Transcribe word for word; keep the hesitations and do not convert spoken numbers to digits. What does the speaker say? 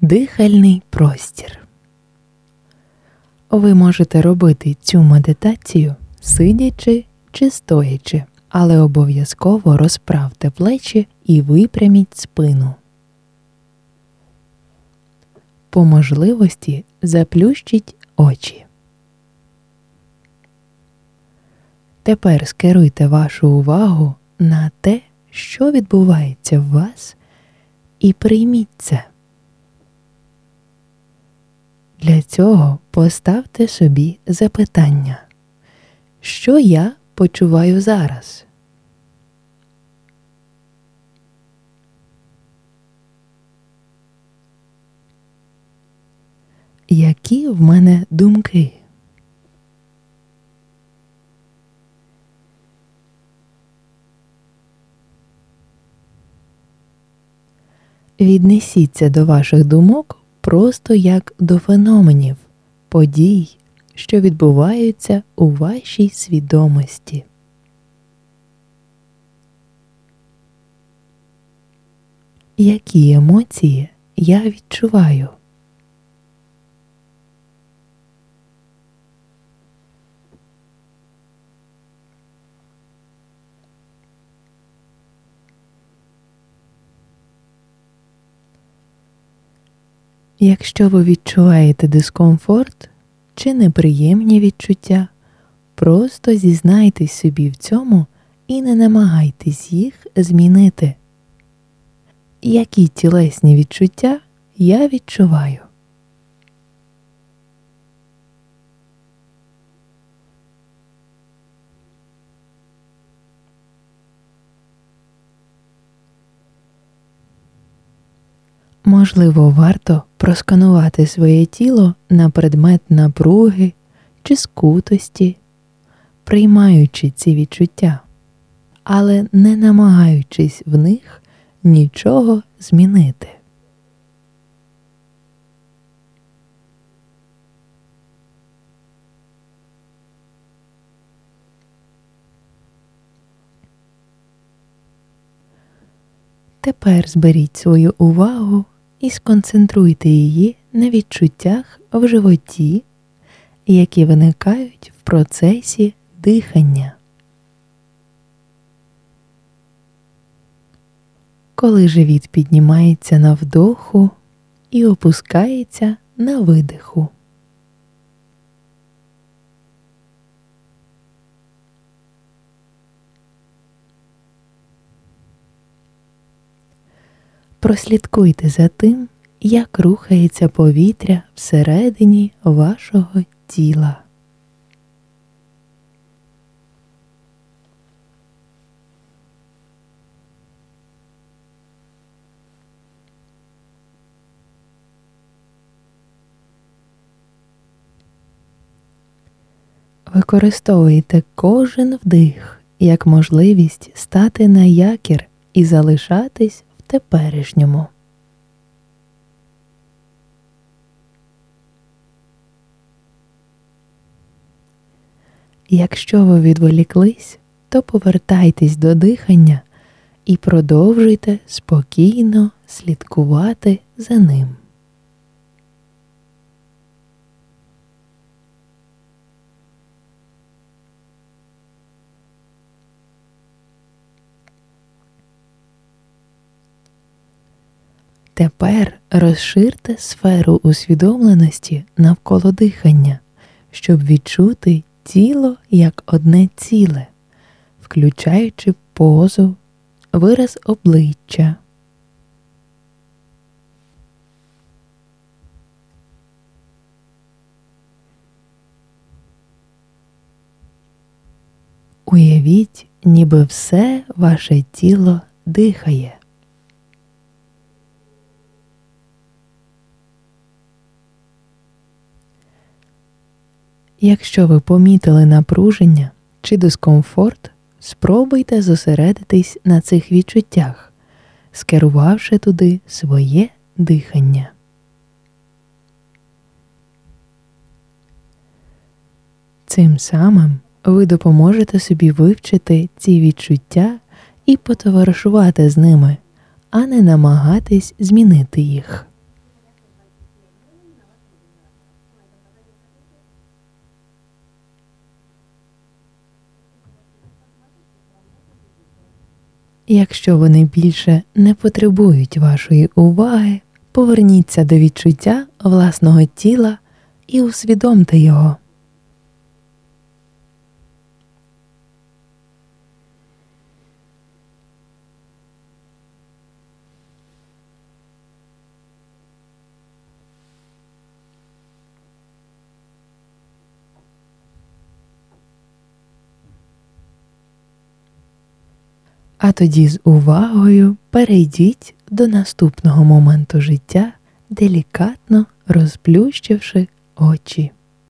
Дихальний простір. Ви можете робити цю медитацію сидячи чи стоячи, але обов'язково розправте плечі і випряміть спину. По можливості заплющіть очі. Тепер скеруйте вашу увагу на те, що відбувається в вас, і прийміть це. Для цього поставте собі запитання: що я почуваю зараз? Які в мене думки? Віднесіться до ваших думок просто як до феноменів, подій, що відбуваються у вашій свідомості. Які емоції я відчуваю? Якщо ви відчуваєте дискомфорт чи неприємні відчуття, просто зізнайтесь собі в цьому і не намагайтесь їх змінити. Які тілесні відчуття я відчуваю? Можливо, варто просканувати своє тіло на предмет напруги чи скутості, приймаючи ці відчуття, але не намагаючись в них нічого змінити. Тепер зберіть свою увагу і сконцентруйте її на відчуттях в животі, які виникають в процесі дихання. Коли живіт піднімається на вдоху і опускається на видиху. Прослідкуйте за тим, як рухається повітря всередині вашого тіла. Використовуйте кожен вдих як можливість стати на якір і залишатись в теперішньому. Якщо ви відволіклись, то повертайтесь до дихання і продовжуйте спокійно слідкувати за ним. Тепер розширте сферу усвідомленості навколо дихання, щоб відчути тіло як одне ціле, включаючи позу, вираз обличчя. Уявіть, ніби все ваше тіло дихає. Якщо ви помітили напруження чи дискомфорт, спробуйте зосередитись на цих відчуттях, скерувавши туди своє дихання. Цим самим ви допоможете собі вивчити ці відчуття і потоваришувати з ними, а не намагатись змінити їх. Якщо вони більше не потребують вашої уваги, поверніться до відчуття власного тіла і усвідомте його. А тоді з увагою перейдіть до наступного моменту життя, делікатно розплющивши очі.